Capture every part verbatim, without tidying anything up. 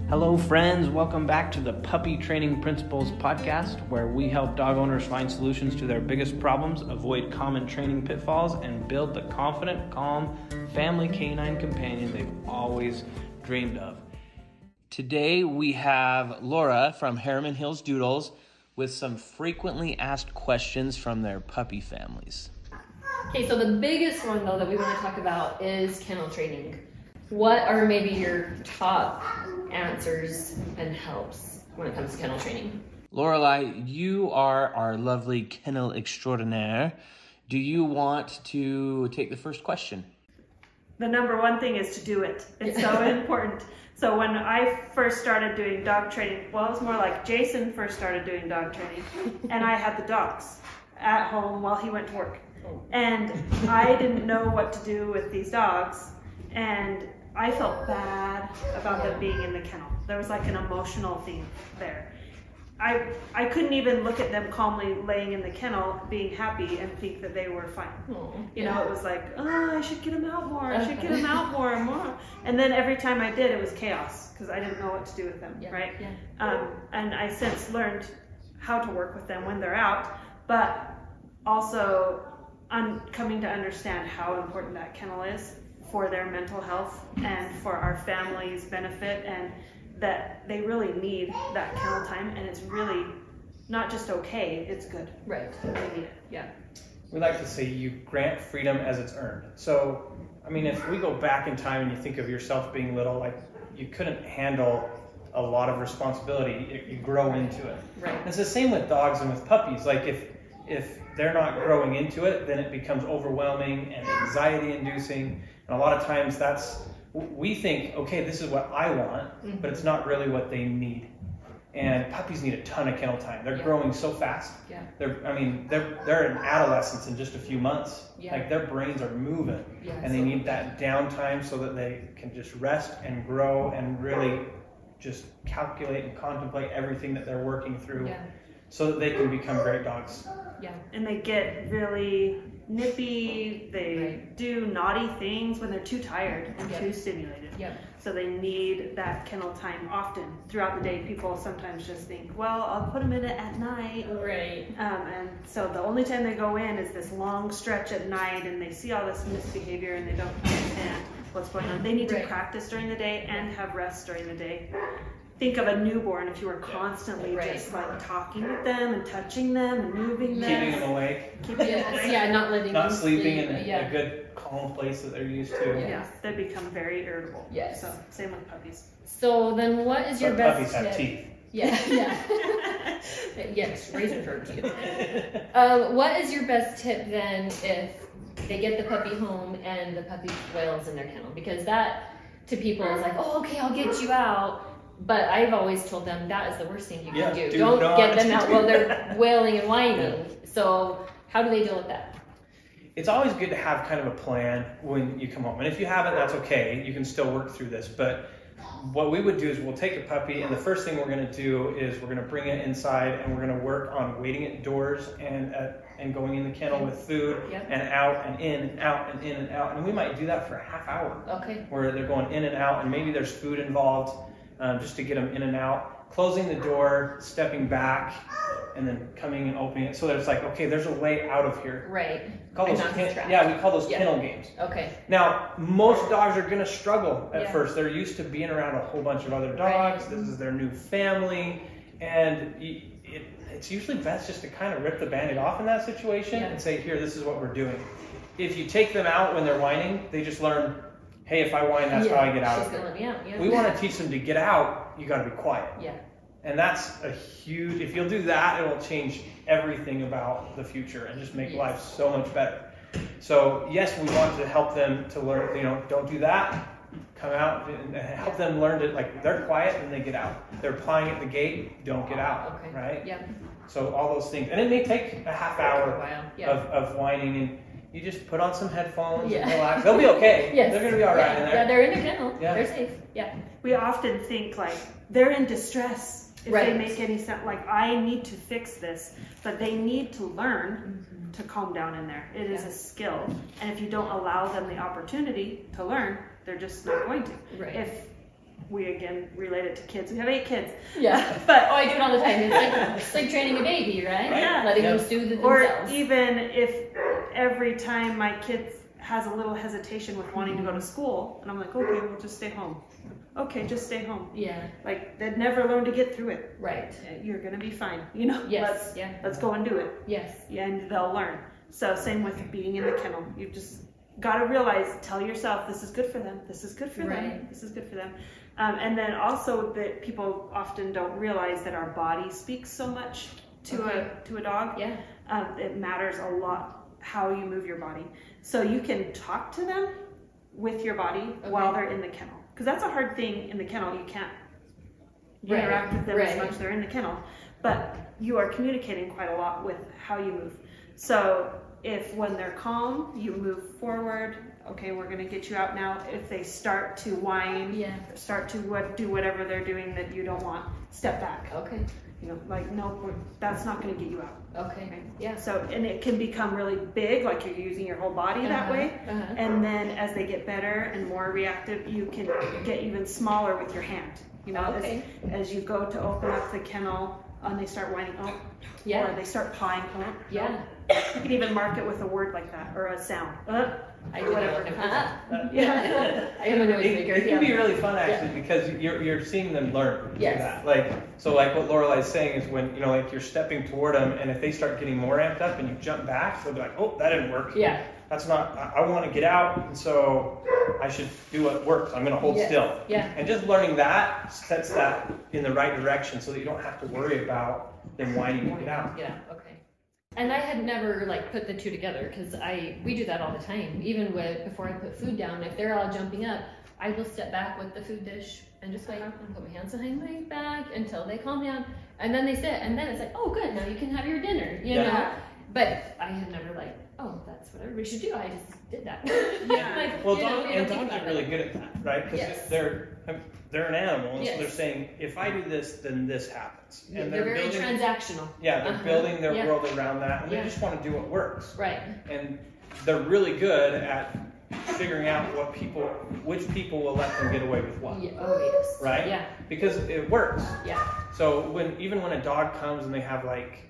Hello friends, welcome back to the Puppy Training Principles podcast, where we help dog owners find solutions to their biggest problems, avoid common training pitfalls, and build the confident, calm family canine companion they've always dreamed of. Today we have Laura from Harriman Hills Doodles with some frequently asked questions from their puppy families. Okay, so the biggest one though that we want to talk about is kennel training. What are maybe your top answers and helps when it comes to kennel training? Lorelai, you are our lovely kennel extraordinaire. Do you want to take the first question? The number one thing is to do it. It's so important. So when I first started doing dog training, well, it was more like Jason first started doing dog training, and I had the dogs at home while he went to work. And I didn't know what to do with these dogs, and I felt bad about them being in the kennel. There was like an emotional thing there. I I couldn't even look at them calmly laying in the kennel being happy and think that they were fine. Oh, you yeah. know, it was like, oh, I should get them out more. I should get them out more and more. And then every time I did, it was chaos because I didn't know what to do with them, yeah. right? Yeah. Um, and I since learned how to work with them when they're out, but also I'm coming to understand how important that kennel is for their mental health and for our family's benefit, and that they really need that kennel time, and it's really not just okay, it's good. Right. They need it. Yeah. We like to say you grant freedom as it's earned. So, I mean, if we go back in time and you think of yourself being little, like you couldn't handle a lot of responsibility, you, you grow into it. Right. And it's the same with dogs and with puppies. Like if if they're not growing into it, then it becomes overwhelming and anxiety inducing. And a lot of times that's, we think, okay, this is what I want, mm-hmm. but it's not really what they need. And puppies need a ton of kennel time. They're yeah. growing so fast. Yeah. They're, I mean, they're they're in adolescence in just a few months. Yeah. Like their brains are moving, yeah, and they need that downtime so that they can just rest and grow and really just calculate and contemplate everything that they're working through, yeah. so that they can become great dogs. Yeah. And they get really nippy, they right. do naughty things when they're too tired and yep. too stimulated. Yep. So they need that kennel time often throughout the day. People sometimes just think, well, I'll put them in it at night. Right. Um, and so the only time they go in is this long stretch at night, and they see all this misbehavior and they don't understand what's going on. They need right. to practice during the day and have rest during the day. Think of a newborn if you were constantly right. just like talking with them and touching them and moving them. Keeping them awake. Keeping Yes. them awake. Yeah, not letting Not them sleeping sleep. in a, yeah. a good calm place that they're used to. Yeah. Yeah, they become very irritable. Yes. So same with puppies. So then what is your But best puppies have tip? teeth. Yeah, yeah. Yes, razor sharp teeth. Um, what is your best tip then if they get the puppy home and the puppy wails in their kennel? Because that to people is like, oh, okay, I'll get you out. But I've always told them that is the worst thing you Yeah, can do. do Don't not get them out do while they're that. wailing and whining. Yeah. So how do they deal with that? It's always good to have kind of a plan when you come home. And if you haven't, that's okay. You can still work through this. But what we would do is we'll take a puppy, and the first thing we're going to do is we're going to bring it inside, and we're going to work on waiting at doors and at, and going in the kennel with food Yep. and out and in and out and in and out. And we might do that for a half hour Okay. where they're going in and out, and maybe there's food involved um, just to get them in and out. Closing the door, stepping back, and then coming and opening it so that it's like, okay, there's a way out of here. Right. Call And those not ken- trapped. yeah, we call those Yeah. kennel games. Okay. Now, most dogs are going to struggle at Yeah. first. They're used to being around a whole bunch of other dogs. Right. This is their new family. And y- it, it's usually best just to kind of rip the Band-Aid off in that situation Yeah. and say, here, this is what we're doing. If you take them out when they're whining, they just learn, hey, if I whine, that's yeah. how I get out She's of it. gonna let me out. Yeah. We want to teach them to get out, you got to be quiet. Yeah. And that's a huge, if you'll do that, it will change everything about the future and just make Yes. life so much better. So yes, we want to help them to learn, you know, don't do that, come out and help them learn to, like, they're quiet and they get out. They're plying at the gate, don't get out, Okay. right? Yeah. So all those things. And it may take a half hour Wow. Yeah. of, of whining, and you just put on some headphones Yeah. and relax. They'll be okay. Yes. They're going to be all right yeah. in there. Yeah, they're in the kennel. Yeah. They're safe. Yeah. We often think like they're in distress if Right. they make any sense. Like, I need to fix this, but they need to learn Mm-hmm. to calm down in there. It is Yeah. a skill, and if you don't allow them the opportunity to learn, they're just not going to. Right. If we again relate it to kids. We have eight kids. Yeah. But Oh, I do it all the time. It's like, it's like training a baby, right? Right. Yeah. Letting Yeah. them soothe themselves. or even if every time my kid has a little hesitation with wanting to go to school, and I'm like, okay, well, just stay home. Okay, just stay home. Yeah. Like, they'd never learn to get through it. Right. You're gonna be fine, you know? Yes. Let's, Yeah. let's go and do it. Yes. And they'll learn. So same with being in the kennel. You've just got to realize, tell yourself, this is good for them. This is good for them. Right. This is good for them. Um, and then also that people often don't realize that our body speaks so much to Okay. a to a dog. Yeah. Um, it matters a lot how you move your body. So you can talk to them with your body Okay. while they're in the kennel. Because that's a hard thing in the kennel. You can't Right. interact with them as Right. much. They're in the kennel. But you are communicating quite a lot with how you move. So if when they're calm, you move forward, okay, we're going to get you out now. If they start to whine, Yeah. start to what, do whatever they're doing that you don't want, step back. Okay. You know, like, no, we're, that's not going to get you out. Okay. Yeah. So, and it can become really big, like you're using your whole body that Uh-huh. way. Uh-huh. And then as they get better and more reactive, you can get even smaller with your hand. You know, Okay. as, as you go to open up the kennel and they start whining, oh, Yeah. or they start pawing, oh, Yeah. you can even mark it with a word like that or a sound. Uh, I do whatever. know. Uh-huh. Yeah. I am a noise It, maker. it can Yeah. be really fun actually because you're you're seeing them learn. through Yes. That. Like so, like what Lorelai's saying is when you know, like you're stepping toward them, and if they start getting more amped up and you jump back, they'll be like, "Oh, that didn't work. Yeah. That's not. I, I want to get out, and so I should do what works. I'm going to hold Yes. still." Yeah. And just learning that sets that in the right direction, so that you don't have to worry about them whining to get out. Yeah. Okay. And I had never like put the two together because I we do that all the time. Even with before I put food down, if they're all jumping up, I will step back with the food dish and just wait and put my hands behind my back until they calm down, and then they sit, and then it's like, oh, good, now you can have your dinner, you Yeah. know. But I had never like, oh, that's what everybody should do. I just did that. Yeah. Like, Well, you know, dog, you and don't think dogs about are really it. good at that, right? Because Yes. they're they're an animal, and Yes. so they're saying, if I do this, then this happens. Yeah, And they're very building, transactional. yeah, they're Uh-huh. building their Yeah. world around that, and Yeah. they just want to do what works. Right. And they're really good at figuring out what people, which people will let them get away with what, Yeah. Oh yes. right? Yeah. Because it works. Yeah. So when even when a dog comes and they have like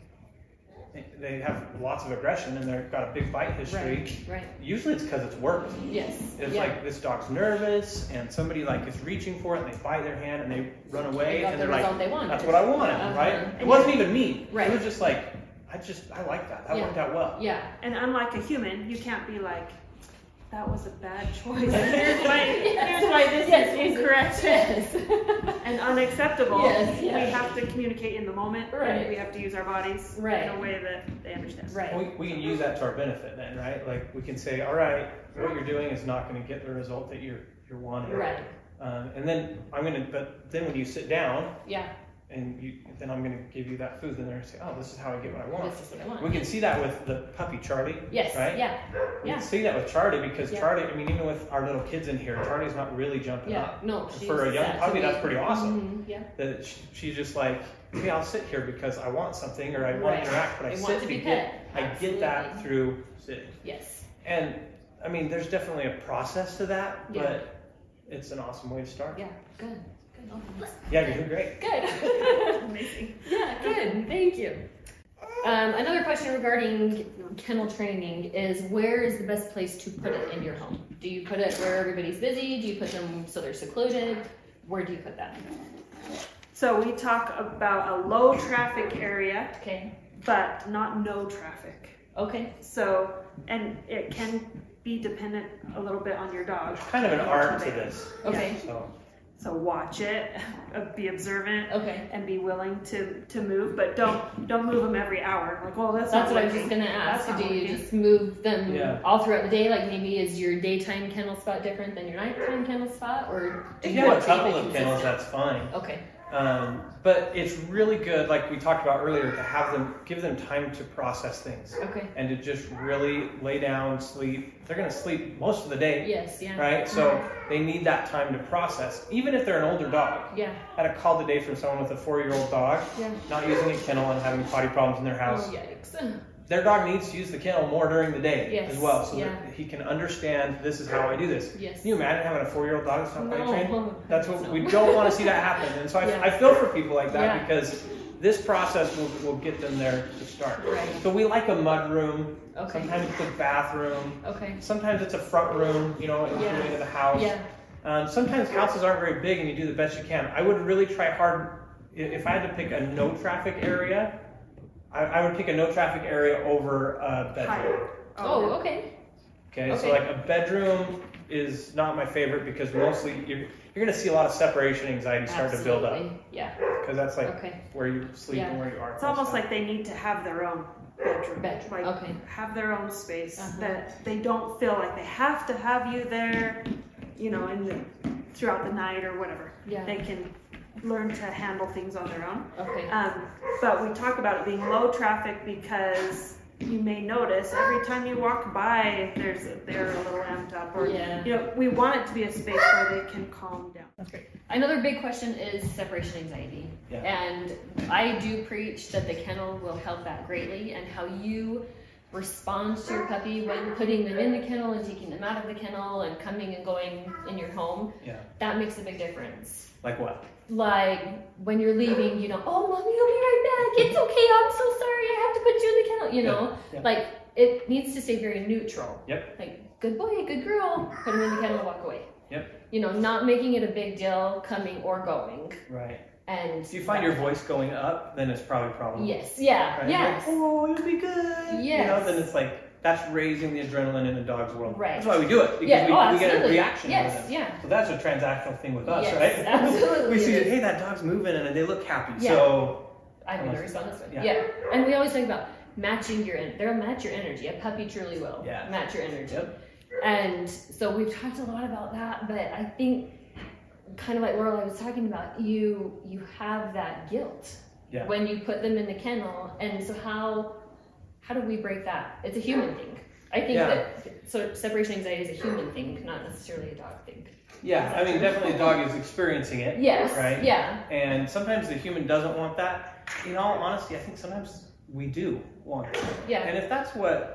they have lots of aggression and they've got a big bite history, Right. Right. usually it's because it's worked. Yes. It's yeah. like this dog's nervous and somebody like is reaching for it and they bite their hand and they run away They got and the they're like, result they wanted. that's what I wanted, Uh-huh. right? And It wasn't even me. Right. It was just like, I just, I like that. That Yeah. worked out well. Yeah. And unlike a human, you can't be like, that was a bad choice. Here's why, here's why this Yes. is incorrect Yes. and unacceptable. Yes, yeah. We have to communicate in the moment, Right. and we have to use our bodies Right. in a way that they understand. Right. We, we can use that to our benefit then, right? Like we can say, all right, what you're doing is not going to get the result that you're you're wanting. Right. Um, and then I'm going to, but then when you sit down Yeah. and you, then I'm going to give you that food, then they're going to say, oh, this is how I get what I want. This is what I want. We can see that with the puppy Charlie. Yes. Right? Yeah. We Yeah. can see that with Charlie because Yeah. Charlie, I mean, even with our little kids in here, Charlie's not really jumping Yeah. up. No. She's For a young sad puppy, to that's me. pretty awesome. Mhm. Yeah. That she, she's just like, hey, I'll sit here because I want something or I want Right. to interact, but I They sit want to be to get, pet. I get that Absolutely. through sitting. Yes. And I mean, there's definitely a process to that, Yeah. but it's an awesome way to start. Yeah. Good. Good. Oh, Yeah, you're doing great. Good. Amazing. Yeah, good. Thank you. Um, another question regarding kennel training is where is the best place to put it in your home? Do you put it where everybody's busy? Do you put them so they're secluded? Where do you put that? So we talk about a low traffic area, Okay. but not no traffic. Okay. So, and it can be dependent a little bit on your dog. There's kind of an art to this. Okay. So So watch it, uh, be observant, Okay. and be willing to, to move, but don't don't move them every hour. Like, oh, that's, That's not what I was working. just gonna ask. That's Do not you working. just move them Yeah. all throughout the day? Like maybe is your daytime kennel spot different than your nighttime kennel spot, or if do you have a keep it couple of kennels, consistent? that's fine. Okay. Um, but it's really good, like we talked about earlier, to have them, give them time to process things Okay. and to just really lay down, sleep. They're going to sleep most of the day, Yes. Yeah. right? So they need that time to process, even if they're an older dog. Yeah. I had a call today from someone with a four-year-old dog, Yeah. not using a kennel and having potty problems in their house. Oh, yikes. their dog needs to use the kennel more during the day Yes, as well, so yeah. that he can understand this is how I do this. Yes. Can you imagine having a four-year-old dog that's not potty trained? No. That's what No. we don't want to see that happen. And so I, Yeah. I feel for people like that Yeah. because this process will, will get them there to start. Right. So we like a mud room. Okay. Sometimes it's a bathroom. Okay. Sometimes it's a front room, you know, in Yeah. the into the house. Yeah. Um, sometimes houses aren't very big and you do the best you can. I would really try hard, i- if I had to pick a no traffic area, I, I would pick a no traffic area over a bedroom. Oh, okay. Okay, so Okay. like a bedroom is not my favorite because mostly you're, you're going to see a lot of separation anxiety start to build up. Absolutely. Yeah. Because that's like Okay. where you sleep Yeah. and where you are. It's almost like they need to have their own bedroom. Bedroom, Like okay. have their own space Uh-huh. that they don't feel like they have to have you there, you know, in the throughout the night or whatever. Yeah. They can learn to handle things on their own. Okay. Um, but we talk about it being low traffic because you may notice every time you walk by, there's they're a little amped up, or Yeah. you know, we want it to be a space where they can calm down. That's great. Another big question is separation anxiety. Yeah. And I do preach that the kennel will help that greatly, and how you respond to your puppy when putting them in the kennel and taking them out of the kennel and coming and going in your home. Yeah. That makes a big difference. Like what? Like when you're leaving, you know, oh, mommy, I'll be right back. It's okay. I'm so sorry. I have to put you in the kennel. You know, Yeah. like it needs to stay very neutral. Yep. Like, good boy, good girl. Put him in the kennel, walk away. Yep. You know, not making it a big deal coming or going. Right. And If you find your voice going up, then it's probably a problem. yes, yeah, Right? yes, Like, oh, you'll be good. You know, Yes. then it's like, that's raising the adrenaline in the dog's world. Right. That's why we do it, because Yeah, we, oh, we get a absolutely. reaction Yes, out of them. yeah. So that's a transactional thing with us, Yes, right? absolutely we see, it is. hey, that dog's moving and they look happy. Yeah. So, I'm gonna respond this way. Yeah. Yeah. And we always talk about matching your en- they'll match your energy. A puppy truly will Yeah. match your energy. Yep. And so we've talked a lot about that, but I think kind of like Laurel I was talking about, you you have that guilt Yeah. when you put them in the kennel, and so how how do we break that? It's a human thing. I think Yeah. that so separation anxiety is a human thing, not necessarily a dog thing. yeah, I mean, definitely the dog is experiencing it. Yes. Right? Yeah. And sometimes the human doesn't want that. In all honesty, I think sometimes we do want it. Yeah. And if that's what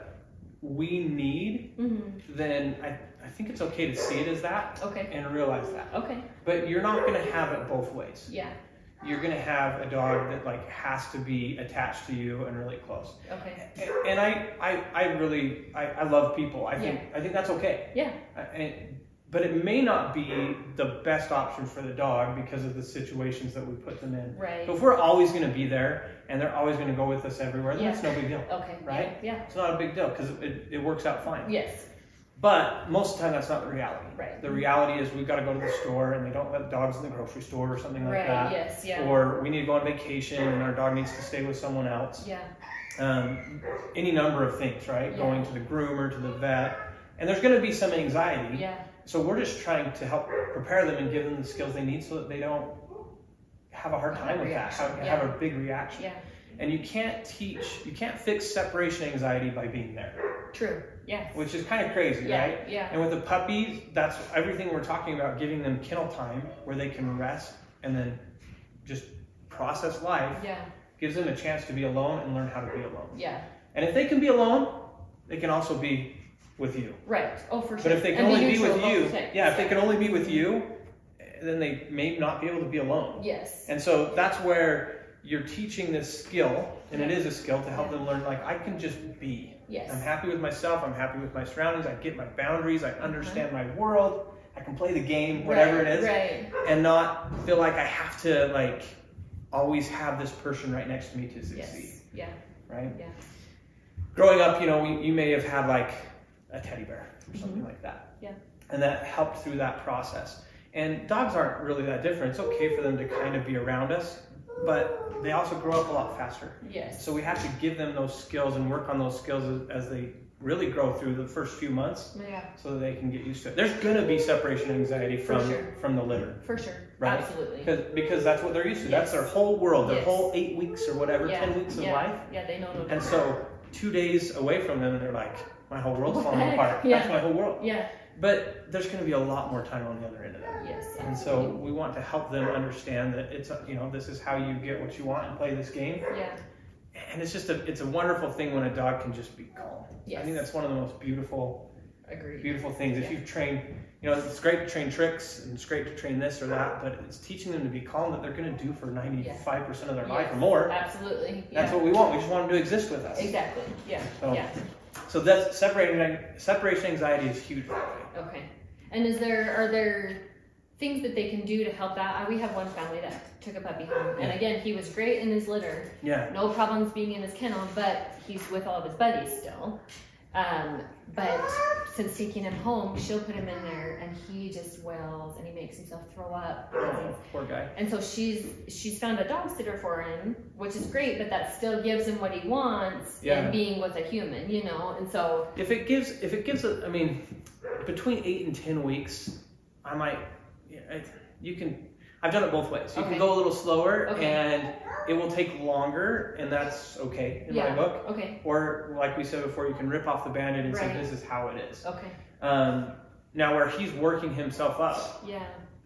we need, Mm-hmm. then I, I think it's okay to see it as that Okay. and realize that. Okay. But you're not going to have it both ways. Yeah. You're going to have a dog that like has to be attached to you and really close. Okay. And, and I, I, I really, I, I love people. I think, I think that's okay. Yeah. I- And, but it may not be the best option for the dog because of the situations that we put them in. Right. So if we're always going to be there and they're always going to go with us everywhere, then Yeah. it's no big deal. Okay. Right? Yeah. It's not a big deal because it, it works out fine. Yeah. Yes. But most of the time, that's not the reality. Right. The reality is we've got to go to the store and they don't let dogs in the grocery store or something like Right. that. Yes. Yeah. Or we need to go on vacation and our dog needs to stay with someone else. Yeah. Um, any number of things, right? Yeah. Going to the groomer, to the vet. And there's going to be some anxiety. Yeah. So we're just trying to help prepare them and give them the skills they need so that they don't have a hard Have time a with that, reaction, have, yeah. have a big reaction. Yeah. And you can't teach, you can't fix separation anxiety by being there, True. Yes. which is kind of crazy, Yeah. right? Yeah. And with the puppies, that's everything we're talking about, giving them kennel time where they can rest and then just process life, Yeah. gives them a chance to be alone and learn how to be alone. Yeah. And if they can be alone, they can also be with you. Right. Oh, for sure. But if they can And only be neutral with both you, things. yeah, if they can only be with you, then they may not be able to be alone. Yes. And so that's where you're teaching this skill, and it Yeah. is a skill to help Yeah. them learn, like, I can just be. Yes. I'm happy with myself, I'm happy with my surroundings, I get my boundaries, I understand my world, I can play the game, whatever right, it is, Right. and not feel like I have to, like, always have this person right next to me to succeed, Yes. Yeah. right? Yeah. Growing up, you know, we, you may have had, like, a teddy bear or something Mhm. like that. Yeah. And that helped through that process. And dogs aren't really that different. It's okay for them to kind of be around us, but they also grow up a lot faster. Yes. So we have to give them those skills and work on those skills as, as they really grow through the first few months Yeah. so that they can get used to it. There's going to be separation anxiety For from, sure. from the litter. For sure. Right. Absolutely. Because, because that's what they're used to. That's Yes. their whole world, their Yes. whole eight weeks or whatever, Yeah. ten weeks of yeah. life. Yeah. They know no And different. so two days away from them, and they're like, my whole world's What the falling heck? apart. Yeah. That's my whole world. Yeah. But there's going to be a lot more time on the other end of that. Yes. And so we want to help them understand that it's, a, you know, this is how you get what you want and play this game. Yeah. and it's just a it's a wonderful thing when a dog can just be calm. Yes. I think that's one of the most beautiful Agreed. beautiful things. Yeah. If you've trained, you know, it's great to train tricks and it's great to train this or that, but it's teaching them to be calm that they're going to do for ninety-five percent of their life Yes, or more. Absolutely. That's Yeah. what we want. We just want them to exist with us. Exactly. Yeah. So, Yeah. so that's separating separation anxiety is huge. That way. Okay. And is there are there things that they can do to help that? Uh, We have one family that took a puppy home, and Yeah. again, he was great in his litter, Yeah. no problems being in his kennel, but he's with all of his buddies still. Um, but since taking him home, she'll put him in there, and he just wails and he makes himself throw up. because Oh, he's- poor guy. And so she's she's found a dog sitter for him, which is great, but that still gives him what he wants Yeah. in being with a human, you know. And so If it gives, if it gives, a, I mean, between eight and ten weeks, I might, yeah, I, you can. I've done it both ways. You Okay. can go a little slower, Okay. and it will take longer, and that's okay in yeah, my book. okay, Or, like we said before, you can rip off the Band-Aid and say, Right. "This is how it is." okay, Um, now, where he's working himself up, yeah,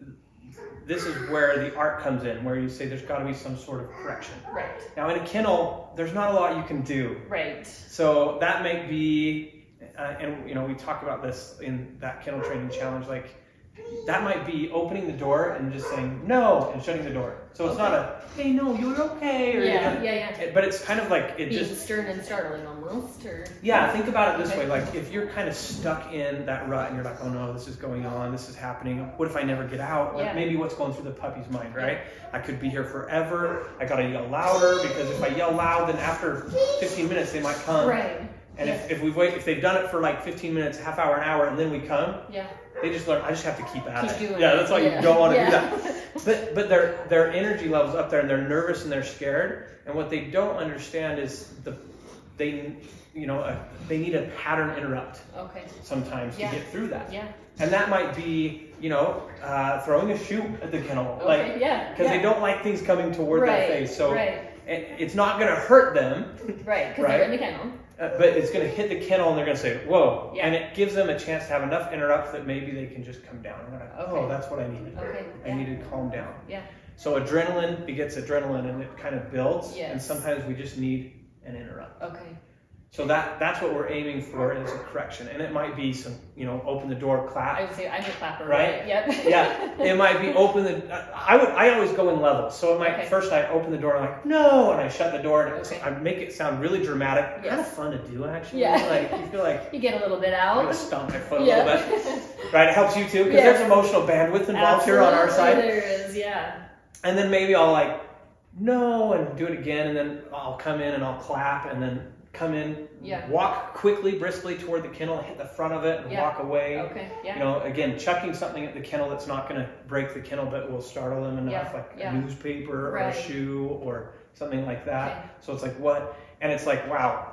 this is where the art comes in, where you say there's got to be some sort of correction. right, Now, in a kennel, there's not a lot you can do. right, So that may be, uh, and you know, we talk about this in that kennel training challenge, like that might be opening the door and just saying no and shutting the door. So it's not a, hey, no, you're okay. Or yeah, you're- yeah, yeah. But it's kind of like it Being just, stern and startling almost, or yeah, think about it this Okay. way. Like if you're kind of stuck in that rut and you're like, oh no, this is going on, this is happening. What if I never get out? Like Yeah. maybe what's going through the puppy's mind, right? I could be here forever. I gotta yell louder because if I yell loud, then after fifteen minutes they might come. right, And if, if we wait, if they've done it for like fifteen minutes, half hour, an hour, and then we come, yeah, they just learn. I just have to keep at Keep it. doing yeah, it. that's why Yeah. you don't want to Yeah. do that. But but their their energy levels up there, and they're nervous and they're scared. And what they don't understand is the they you know uh, they need a pattern interrupt okay, sometimes Yeah. to get through that. yeah, And that might be you know uh, throwing a shoe at the kennel, okay, like yeah, because yeah. they don't like things coming toward right, their face. So right, it, it's not going to hurt them. right, because right. they're in the kennel, Uh, but it's going to hit the kennel and they're going to say, whoa. Yeah. And it gives them a chance to have enough interrupts that maybe they can just come down. And they're like, Okay. oh, that's what I needed. okay, I yeah, needed to calm down. yeah, So adrenaline begets adrenaline and it kind of builds. Yes. And sometimes we just need an interrupt. okay, So that that's what we're aiming for is a correction. And it might be some, you know, open the door, I clap. would say I'm a clapper, Right? Yep. Yeah. It might be open the, I would, I always go in levels. So it might, Okay. first I open the door and I'm like, no, and I shut the door and it's- Okay. I make it sound really dramatic. Yes. Kind of fun to do actually. Yeah. Like you feel like, You get a little bit I'm out. gonna stomp my foot a Yeah. little bit. Right, it helps you too, because Yes. there's emotional bandwidth involved here on our Absolutely side. There is, yeah. And then maybe I'll like, no, and do it again, and then I'll come in and I'll clap, and then come in, Yeah. walk quickly, briskly toward the kennel, hit the front of it, and Yeah. walk away. Okay, yeah. You know, again, chucking something at the kennel that's not going to break the kennel, but will startle them enough, Yeah, like yeah. a newspaper or Right. a shoe or something like that. Okay. So it's like, what? And it's like, wow.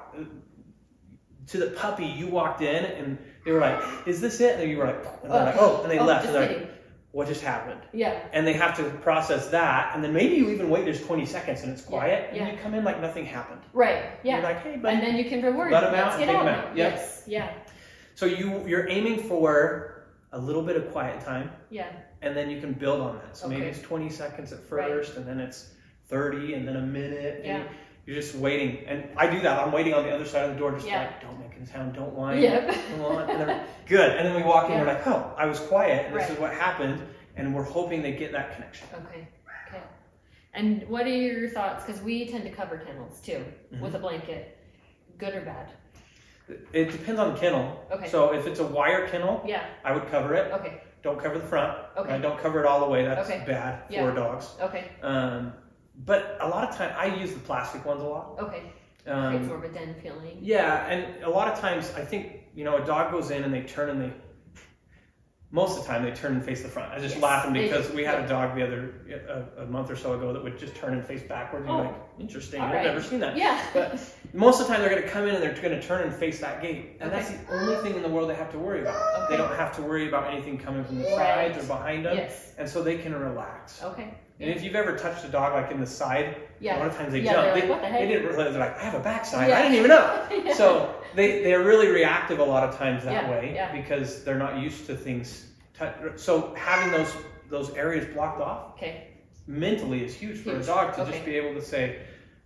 To the puppy, you walked in and they were like, is this it? And you were like, and they're like, oh, and they Oh, left. just And they're like, kidding. what just happened? Yeah, And they have to process that. And then maybe you even wait, there's twenty seconds and it's quiet. yeah. And you come in like nothing happened. right, yeah. You're like, hey, buddy. And then you can reward Let them. 'em out Let's and get take 'em out. out. Yep. Yes, yeah, So you, you're aiming for a little bit of quiet time. yeah, And then you can build on that. So maybe Okay. it's twenty seconds at Right. first, and then it's thirty, and then a minute. And Yeah. you're just waiting. And I do that. I'm waiting on the other side of the door, just Yeah. like, don't make a sound, don't whine. Yep. Come on. And they're good. And then we walk in, Yeah. we're like, oh, I was quiet, and this Right. is what happened. And we're hoping they get that connection. okay, okay. And what are your thoughts? Because we tend to cover kennels too Mhm. with a blanket. Good or bad? It depends on the kennel. Okay. So if it's a wire kennel, Yeah, I would cover it. okay, Don't cover the front. Okay. Right? Don't cover it all the way. That's Okay. bad Yeah. for dogs. okay, Um, but a lot of time, I use the plastic ones a lot. okay. Um, Creates more of a den feeling. Yeah, and a lot of times I think, you know, a dog goes in and they turn and they, most of the time they turn and face the front. I was just Yes, laughing they because do, we had yeah. a dog the other, a, a month or so ago that would just turn and face backwards. And Oh. you're like, interesting, All I've right. never seen that. Yeah. But most of the time they're going to come in and they're going to turn and face that gate. And that's Okay. the only thing in the world they have to worry about. Okay. They don't have to worry about anything coming from the Right. sides or behind them. Yes. And so they can relax. Okay. And if you've ever touched a dog like in the side, Yeah. a lot of times they Yeah, jump. they're They, like, "What the heck?" they didn't realize, they're like, I have a backside. Yeah. I didn't even know. Yeah. So they, they're really reactive a lot of times that Yeah, way yeah. because they're not used to things. T- so having those those areas blocked off Okay. mentally is huge for Huge. a dog to Okay. just be able to say,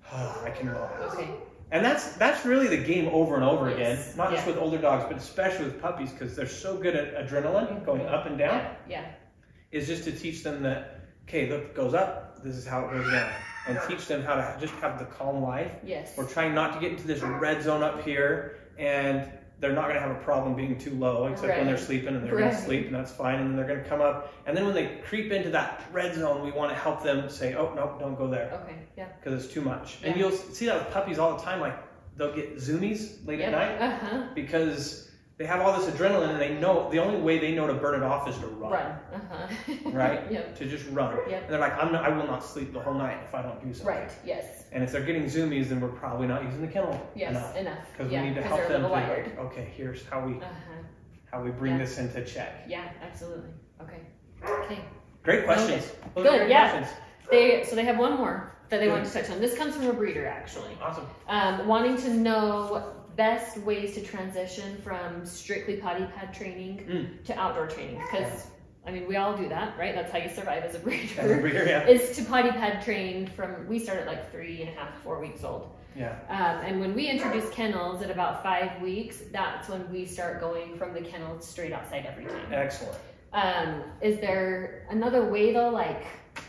oh, I can relax. Okay. And that's that's really the game over and over Yes. again, not just Yeah. with older dogs, but especially with puppies, because they're so good at adrenaline going up and down. Yeah. Is just to teach them that, okay, look, it goes up, this is how it goes down, and teach them how to just have the calm life. Yes. We're trying not to get into this red zone up here, and they're not going to have a problem being too low, except Right. when they're sleeping, and they're Right. going to sleep, and that's fine, and then they're going to come up, and then when they creep into that red zone, we want to help them say, oh, no, don't go there, Okay. Yeah. because it's too much. And Yeah. you'll see that with puppies all the time, like, they'll get zoomies late at night, Uh huh. because they have all this adrenaline, and they know, the only way they know to burn it off is to run. Run. Uh huh. Right? Yep. To just run. Yep. And they're like, I'm not, I will not sleep the whole night if I don't do something. Right. Yes. And if they're getting zoomies, then we're probably not using the kennel Yes. enough. Enough. Because yeah, we need to 'cause help they're a them to little like, wired. okay, here's how we Uh huh. how we bring Yeah. this into check. Yeah. Absolutely. Okay. Okay. Great questions. Those Good, are great yeah. questions. They so they have one more that they Good. wanted to touch on. This comes from a breeder actually. Awesome. Um, wanting to know best ways to transition from strictly potty pad training Mm. to outdoor training, because I mean we all do that, right? That's how you survive as a breeder. As a breeder, yeah. Is to potty pad train from, we started like three and a half, four weeks old. Yeah. Um, and when we introduce kennels at about five weeks, that's when we start going from the kennel straight outside every time. Excellent. Um, is there another way though, like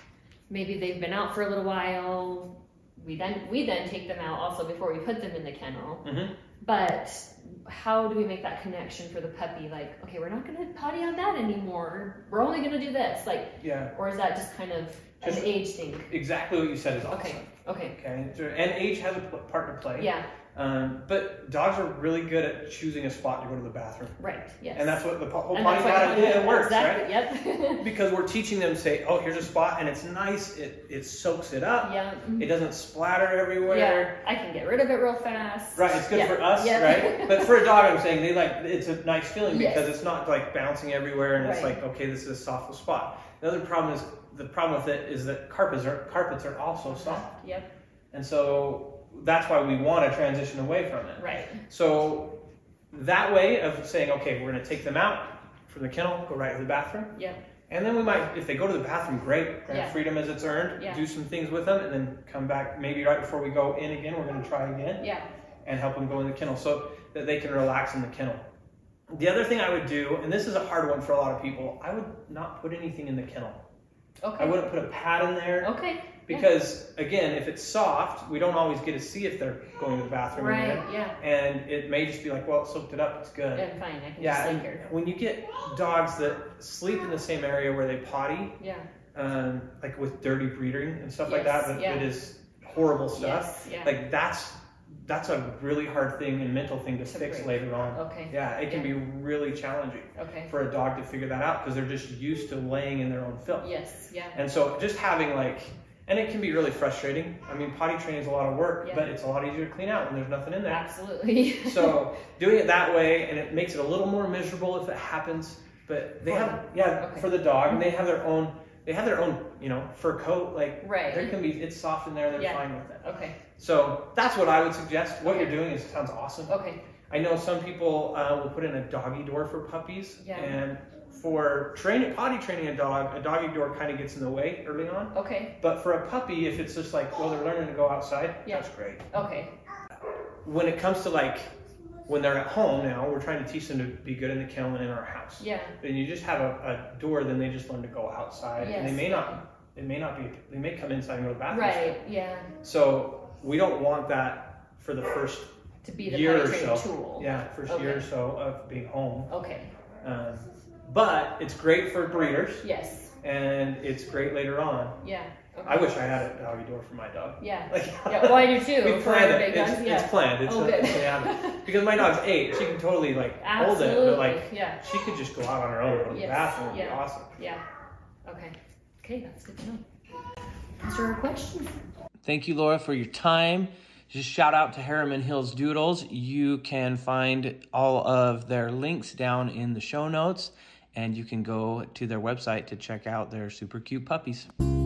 maybe they've been out for a little while, we then we then take them out also before we put them in the kennel. Mm-hmm. But how do we make that connection for the puppy? Like, okay, we're not going to potty on that anymore. We're only going to do this. Like, Yeah. or is that just kind of Just- an age thing? Exactly what you said is awesome. Okay. Okay. Okay. So- And age has a pl- part to play. Yeah. Um, but dogs are really good at choosing a spot to go to the bathroom. Right. Yes. And that's what the po- whole And potty that's why pad potty idea pad- works, right? exactly. Yep. Because we're teaching them, say, oh, here's a spot, and it's nice. It it soaks it up. yeah. It doesn't splatter everywhere. Yeah. I can get rid of it real fast. Right, it's good Yeah. for us, Yeah. right? But for a dog, I'm saying they like it's a nice feeling Yes. because it's not like bouncing everywhere, and it's Right. like, okay, this is a soft spot. The other problem is the problem with it is that carpets are carpets are also soft, Yep. and so that's why we want to transition away from it. Right. So that way of saying, okay, we're going to take them out from the kennel, go right to the bathroom. Yep. And then we might, if they go to the bathroom, great, grant Yeah. freedom as it's earned, Yeah. do some things with them, and then come back maybe right before we go in again, we're going to try again Yeah. and help them go in the kennel so that they can relax in the kennel. The other thing I would do, and this is a hard one for a lot of people, I would not put anything in the kennel. Okay. I wouldn't put a pad in there Okay. because, again, if it's soft, we don't always get to see if they're going to the bathroom in Right. there. Yeah. And it may just be like, well, it soaked it up, it's good. Yeah. Fine. I can Yeah, just and sleep here. when you get dogs that sleep in the same area where they potty, Yeah. um, like with dirty breeding and stuff like Yes, that, that yeah. it is horrible stuff. Yes. Yeah. Like that's that's a really hard thing and mental thing to To fix break. later on. Okay. Yeah, it can Yeah. be really challenging Okay. for a dog to figure that out because they're just used to laying in their own filth. Yes. Yeah. And so just having like, and it can be really frustrating. I mean, potty training is a lot of work, Yeah. but it's a lot easier to clean out when there's nothing in there. Absolutely. So doing it that way, and it makes it a little more miserable if it happens. But they For have, yeah, Okay. for the dog, and they have their own, they have their own, you know, fur coat. Like Right. there can be, it's soft in there. They're Yeah. fine with it. Okay. So that's what I would suggest. What Okay. you're doing is sounds awesome. Okay. I know some people uh, will put in a doggy door for puppies, Yeah. and for training potty training a dog, a doggy door kind of gets in the way early on. Okay. But for a puppy, if it's just like, well, they're learning to go outside, Yeah. that's great. Okay. When it comes to like when they're at home now, we're trying to teach them to be good in the kennel and in our house. Yeah. And you just have a, a door, then they just learn to go outside, and they Yes. may not. It may not be. They may come inside and go to the bathroom. Right. Yeah. So we don't want that for the first To be the year potty or training so. tool. Yeah, first Okay. year or so of being home. Okay. Um, but it's great for breeders, Yes. and it's great later on. Yeah. Okay. I wish I had a doggy door for my dog. Yeah. Like, Yeah. Well, I do too. we for planned our it. big It's, dogs, yeah. it's planned. It's Oh, a, good. it's gonna happen. Because my dog's eight, she can totally like hold it, Absolutely. but like yeah. she could just go out on her own and go to the Yes. bathroom. It'd be Yeah. awesome. Yeah. Okay. Okay. That's good to know. Those are our questions. Thank you, Laura, for your time. Just shout out to Harriman Hills Doodles. You can find all of their links down in the show notes, and you can go to their website to check out their super cute puppies.